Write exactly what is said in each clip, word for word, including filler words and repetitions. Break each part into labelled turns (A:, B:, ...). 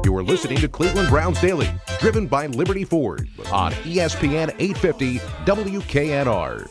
A: You are listening to Cleveland Browns Daily, driven by Liberty Ford on E S P N eight fifty W K N R.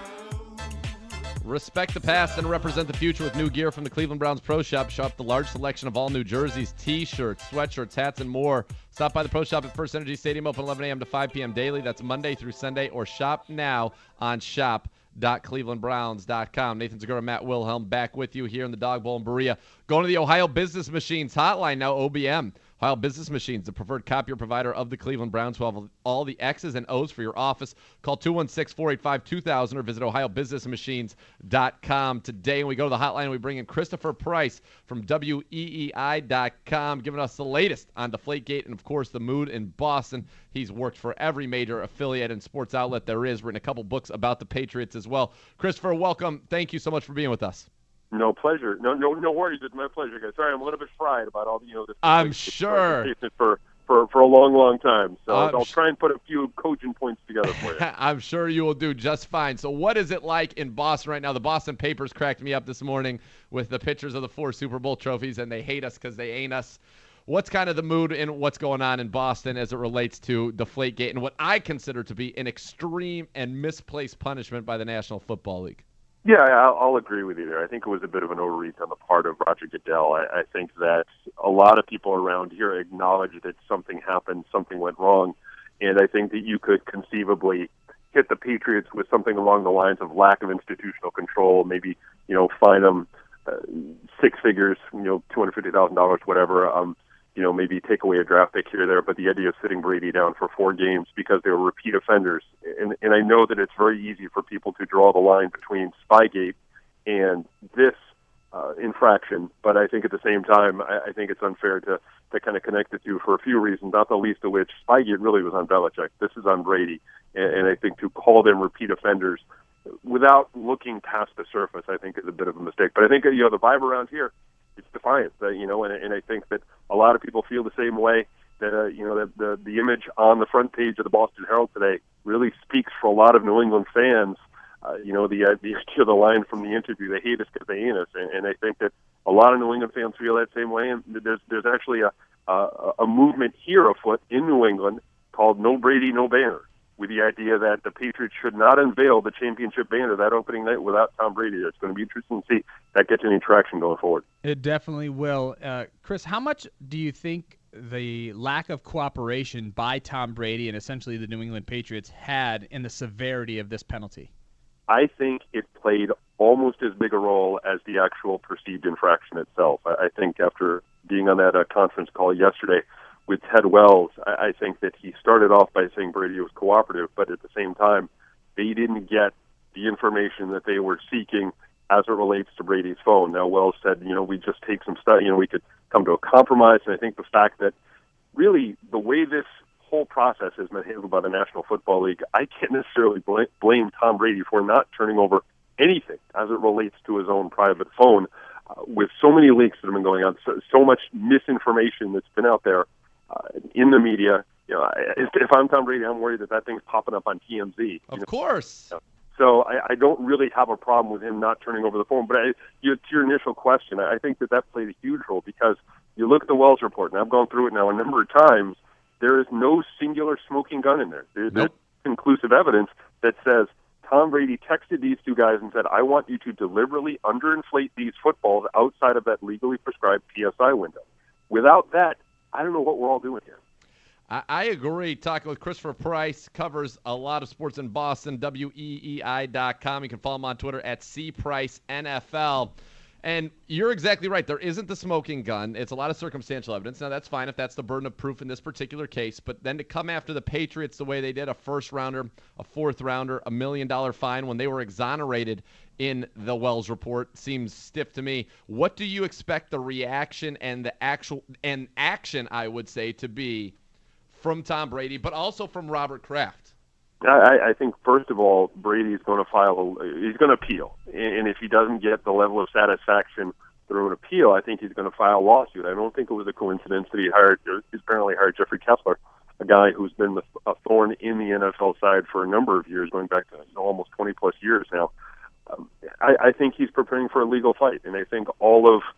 B: Respect the past and represent the future with new gear from the Cleveland Browns Pro Shop. Shop the large selection of all new jerseys, T-shirts, sweatshirts, hats, and more. Stop by the Pro Shop at First Energy Stadium, open eleven a.m. to five p.m. daily. That's Monday through Sunday, or shop now on shop dot cleveland browns dot com. Nathan Zegura, Matt Wilhelm back with you here in the Dog Bowl in Berea. Going to the Ohio Business Machines hotline now, O B M. Ohio Business Machines, the preferred copier provider of the Cleveland Browns, who have all the X's and O's for your office. Call two one six, four eight five, two thousand or visit ohio business machines dot com today. And we go to the hotline and we bring in Christopher Price from W E E I dot com, giving us the latest on Deflategate and, of course, the mood in Boston. He's worked for every major affiliate and sports outlet there is, written a couple books about the Patriots as well. Christopher, welcome. Thank you so much for being with us.
C: No pleasure. No, no, no worries. It's my pleasure, guys. Sorry, I'm a little bit fried about all the, you know, this.
B: I'm
C: this,
B: sure.
C: This for, for for a long, long time. So
B: I'm
C: I'll
B: sh-
C: try and put a few cogent points together for you.
B: I'm sure you will do just fine. So what is it like in Boston right now? The Boston papers cracked me up this morning with the pictures of the four Super Bowl trophies, and they hate us because they ain't us. What's kind of the mood and what's going on in Boston as it relates to Deflategate and what I consider to be an extreme and misplaced punishment by the National Football League?
C: Yeah, I'll, I'll agree with you there. I think it was a bit of an overreach on the part of Roger Goodell. I, I think that a lot of people around here acknowledge that something happened, something went wrong, and I think that you could conceivably hit the Patriots with something along the lines of lack of institutional control, maybe, you know, fine them uh, six figures, you know, two hundred fifty thousand dollars, whatever, um, you know, maybe take away a draft pick here or there, but the idea of sitting Brady down for four games because they were repeat offenders. And, and I know that it's very easy for people to draw the line between Spygate and this uh, infraction, but I think at the same time, I, I think it's unfair to, to kind of connect the two for a few reasons, not the least of which Spygate really was on Belichick. This is on Brady. And, and I think to call them repeat offenders without looking past the surface, I think is a bit of a mistake. But I think, you know, the vibe around here, it's defiant, uh, you know, and, and I think that a lot of people feel the same way, that, uh, you know, that the, the image on the front page of the Boston Herald today really speaks for a lot of New England fans. Uh, you know, the, uh, the, the line from the interview, they hate us because they ain't us. And, and I think that a lot of New England fans feel that same way. And there's, there's actually a, a, a movement here afoot in New England called No Brady, No Banner, with the idea that the Patriots should not unveil the championship banner that opening night without Tom Brady. It's going to be interesting to see if that gets any traction going forward.
D: It definitely will. Uh, Chris, how much do you think the lack of cooperation by Tom Brady and essentially the New England Patriots had in the severity of this penalty?
C: I think it played almost as big a role as the actual perceived infraction itself. I, I think after being on that uh, conference call yesterday with Ted Wells, I, I think that he started off by saying Brady was cooperative, but at the same time, they didn't get the information that they were seeking as it relates to Brady's phone. Now, Wells said, you know, we just take some stuff, you know, we could come to a compromise, and I think the fact that really the way this whole process has been handled by the National Football League, I can't necessarily bl- blame Tom Brady for not turning over anything as it relates to his own private phone. Uh, with so many leaks that have been going on, so, so much misinformation that's been out there, Uh, in the media, you know, if, if I'm Tom Brady, I'm worried that that thing's popping up on T M Z.
B: Of
C: know?
B: course.
C: So I, I don't really have a problem with him not turning over the phone. But I, you, to your initial question, I think that that played a huge role because you look at the Wells report, and I've gone through it now a number of times. There is no singular smoking gun in there. There,
B: Nope.
C: There's conclusive evidence that says Tom Brady texted these two guys and said, I want you to deliberately underinflate these footballs outside of that legally prescribed P S I window. Without that, I don't know what we're all doing here.
B: I, I agree. Talking with Christopher Price, covers a lot of sports in Boston, W E E I dot com. You can follow him on Twitter at C Price N F L. And you're exactly right. There isn't the smoking gun. It's a lot of circumstantial evidence. Now, that's fine if that's the burden of proof in this particular case. But then to come after the Patriots the way they did, a first-rounder, a fourth-rounder, a million-dollar fine when they were exonerated in the Wells report seems stiff to me. What do you expect the reaction and the actual and action, I would say, to be from Tom Brady, but also from Robert Kraft?
C: I, I think, first of all, Brady's going to file, a, he's going to appeal. And if he doesn't get the level of satisfaction through an appeal, I think he's going to file a lawsuit. I don't think it was a coincidence that he hired, he's apparently hired Jeffrey Kessler, a guy who's been a thorn in the N F L side for a number of years, going back to you know, almost twenty plus years now. Um, I, I think he's preparing for a legal fight, and I think all of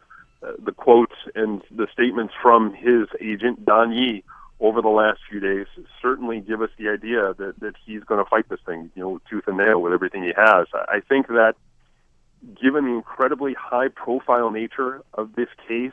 C: the quotes and the statements from his agent, Don Yee, over the last few days certainly give us the idea that, that he's going to fight this thing, you know, tooth and nail with everything he has. I think that given the incredibly high-profile nature of this case,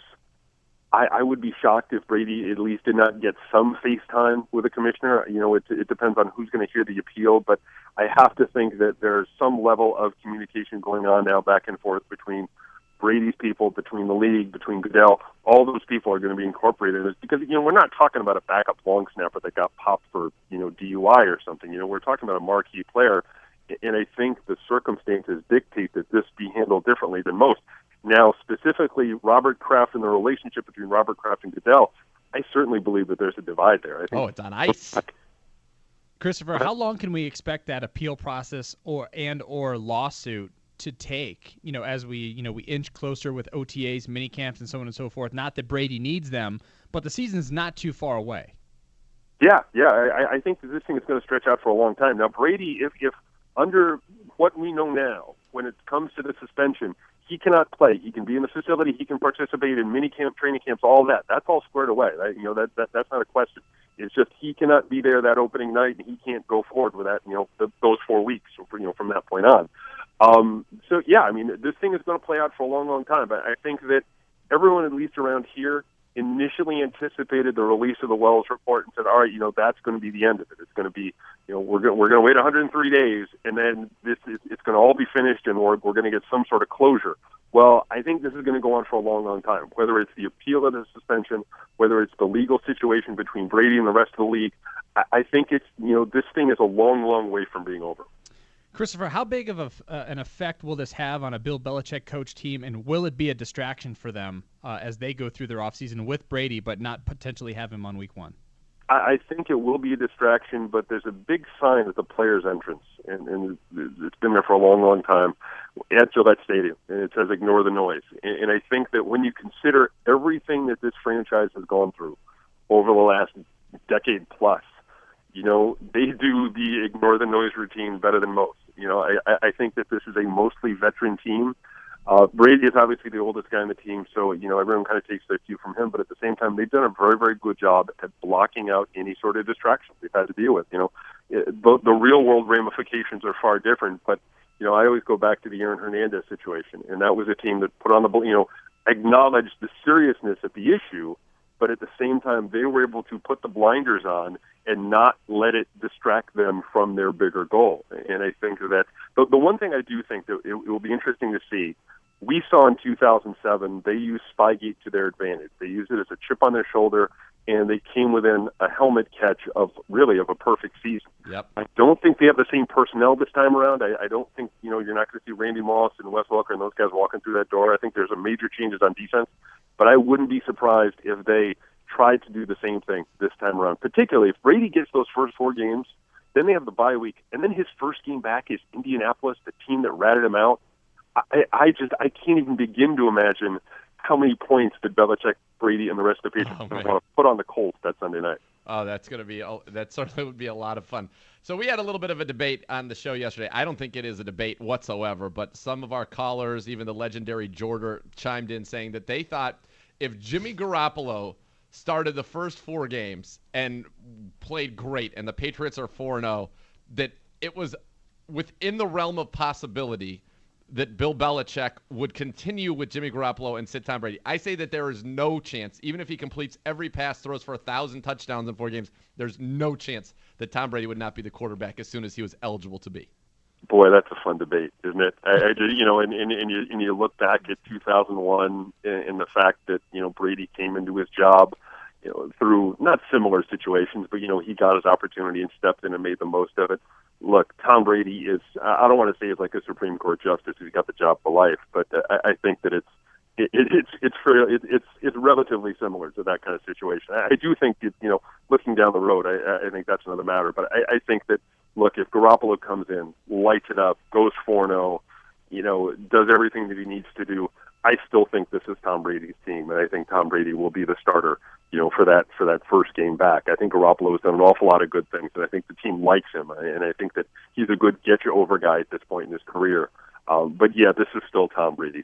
C: I, I would be shocked if Brady at least did not get some face time with the commissioner. You know, it, it depends on who's going to hear the appeal, but I have to think that there's some level of communication going on now back and forth between Brady's people, between the league, between Goodell. All those people are going to be incorporated. It's because, you know, we're not talking about a backup long snapper that got popped for, you know, D U I or something. You know, we're talking about a marquee player, and I think the circumstances dictate that this be handled differently than most. Now, specifically, Robert Kraft and the relationship between Robert Kraft and Goodell, I certainly believe that there's a divide there. I think
B: oh, it's on ice.
D: Christopher, how long can we expect that appeal process or and or lawsuit to take, you know, as we, you know, we inch closer with O T As, mini camps, and so on and so forth? Not that Brady needs them, but the season's not too far away.
C: Yeah, yeah, I, I think that this thing is going to stretch out for a long time. Now, Brady, if, if under what we know now, when it comes to the suspension, he cannot play. He can be in the facility. He can participate in mini camp, training camps, all that. That's all squared away. Right? You know, that, that that's not a question. It's just he cannot be there that opening night, and he can't go forward with that. You know, the, those four weeks. You know, from that point on. Um, so yeah, I mean, this thing is going to play out for a long, long time. But I think that everyone, at least around here, initially anticipated the release of the Wells report and said, all right, you know, that's going to be the end of it. It's going to be, you know, we're going we're going to wait one hundred three days, and then this is, it's going to all be finished, and we're we're going to get some sort of closure. Well, I think this is going to go on for a long, long time. Whether it's the appeal of the suspension, whether it's the legal situation between Brady and the rest of the league, I, I think it's, you know, this thing is a long, long way from being over.
D: Christopher, how big of a, uh, an effect will this have on a Bill Belichick coach team, and will it be a distraction for them uh, as they go through their offseason with Brady but not potentially have him on week one?
C: I, I think it will be a distraction, but there's a big sign at the player's entrance, and, and it's been there for a long, long time, at Gillette Stadium, and it says ignore the noise. And, and I think that when you consider everything that this franchise has gone through over the last decade plus, you know, they do the ignore the noise routine better than most. You know, I, I think that this is a mostly veteran team. Uh, Brady is obviously the oldest guy on the team, so, you know, everyone kind of takes their cue from him. But at the same time, they've done a very, very good job at blocking out any sort of distractions they've had to deal with. You know, the, the real-world ramifications are far different. But, you know, I always go back to the Aaron Hernandez situation, and that was a team that put on the, you know, acknowledged the seriousness of the issue, but at the same time, they were able to put the blinders on and not let it distract them from their bigger goal. And I think that the, the one thing I do think that it, it will be interesting to see, we saw in two thousand seven, they used Spygate to their advantage. They used it as a chip on their shoulder, and they came within a helmet catch of really of a perfect season.
B: Yep.
C: I don't think they have the same personnel this time around. I, I don't think, you know, you're not going to see Randy Moss and Wes Welker and those guys walking through that door. I think there's a major changes on defense, but I wouldn't be surprised if they tried to do the same thing this time around. Particularly if Brady gets those first four games, then they have the bye week, and then his first game back is Indianapolis, the team that ratted him out. I, I just I can't even begin to imagine how many points did Belichick, Brady, and the rest of the Patriots oh, want to put on the Colts that Sunday night.
B: Oh, that's going to be – that certainly would be a lot of fun. So we had a little bit of a debate on the show yesterday. I don't think it is a debate whatsoever, but some of our callers, even the legendary Jorder, chimed in saying that they thought if Jimmy Garoppolo started the first four games and played great, and the Patriots are four and oh, that it was within the realm of possibility that Bill Belichick would continue with Jimmy Garoppolo and sit Tom Brady. I say that there is no chance, even if he completes every pass, throws for a thousand touchdowns in four games, there's no chance that Tom Brady would not be the quarterback as soon as he was eligible to be.
C: Boy, that's a fun debate, isn't it? I, I just, you know, and, and, and, you, and you look back at two thousand one and, and the fact that, you know, Brady came into his job, you know, through not similar situations, but, you know, he got his opportunity and stepped in and made the most of it. Look, Tom Brady is, I don't want to say he's like a Supreme Court justice who's got the job for life, but I, I think that it's, it, it, it's, it's, it, it's, it's relatively similar to that kind of situation. I, I do think, it, you know, looking down the road, I, I think that's another matter, but I, I think that, look, if Garoppolo comes in, lights it up, goes four and oh, you know, does everything that he needs to do, I still think this is Tom Brady's team, and I think Tom Brady will be the starter, you know, for that for that first game back. I think Garoppolo has done an awful lot of good things, and I think the team likes him, and I think that he's a good get-you-over guy at this point in his career. Um, but, yeah, this is still Tom Brady's team.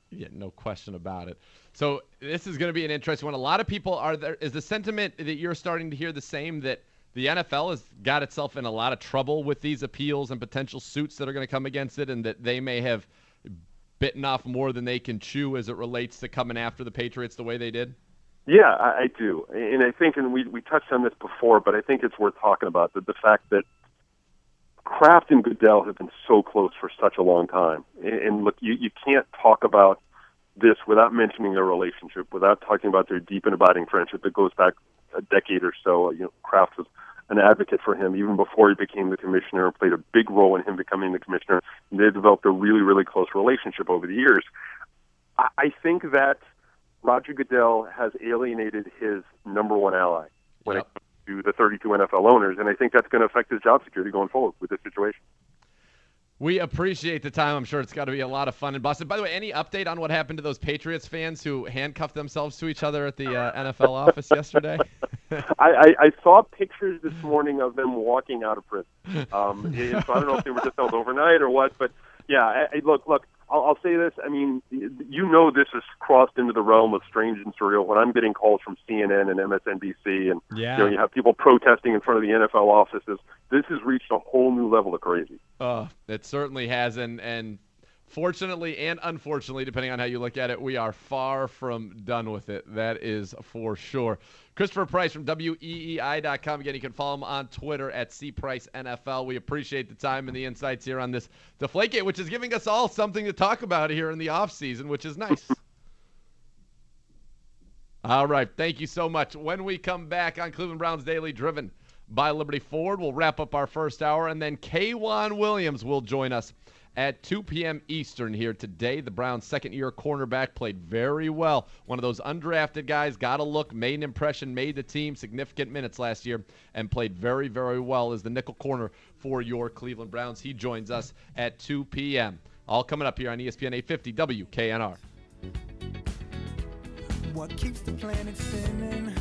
B: Yeah, no question about it. So this is going to be an interesting one. A lot of people are there. Is the sentiment that you're starting to hear the same, that the N F L has got itself in a lot of trouble with these appeals and potential suits that are going to come against it, and that they may have bitten off more than they can chew as it relates to coming after the Patriots the way they did?
C: Yeah, I, I do. And I think, and we, we touched on this before, but I think it's worth talking about, the, the fact that Kraft and Goodell have been so close for such a long time. And, and look, you, you can't talk about this without mentioning their relationship, without talking about their deep and abiding friendship that goes back a decade or so. You know, Kraft was an advocate for him even before he became the commissioner, and played a big role in him becoming the commissioner. And they developed a really, really close relationship over the years. I, I think that Roger Goodell has alienated his number one ally when yep. it comes to the thirty-two N F L owners, and I think that's going to affect his job security going forward with this situation.
B: We appreciate the time. I'm sure it's got to be a lot of fun in Boston. By the way, any update on what happened to those Patriots fans who handcuffed themselves to each other at the uh, N F L office yesterday?
C: I, I, I saw pictures this morning of them walking out of prison. Um, so I don't know if they were just held overnight or what, but yeah, I, I, look, look. I'll, I'll say this. I mean, you know, this has crossed into the realm of strange and surreal when I'm getting calls from C N N and M S N B C, and
B: yeah.
C: you know, you have people protesting in front of the N F L offices. This has reached a whole new level of crazy.
B: Uh, it certainly has, and and fortunately and unfortunately, depending on how you look at it, we are far from done with it. That is for sure. Christopher Price from W E E I dot com. Again, you can follow him on Twitter at C Price N F L. We appreciate the time and the insights here on this Deflategate, which is giving us all something to talk about here in the offseason, which is nice. All right. Thank you so much. When we come back on Cleveland Browns Daily, driven by Liberty Ford, we'll wrap up our first hour, and then K'Wan Williams will join us at two p.m. Eastern here today. The Browns' second-year cornerback played very well. One of those undrafted guys, got a look, made an impression, made the team significant minutes last year, and played very, very well as the nickel corner for your Cleveland Browns. He joins us at two p.m. All coming up here on E S P N eight fifty W K N R.
E: What keeps the planet spinning?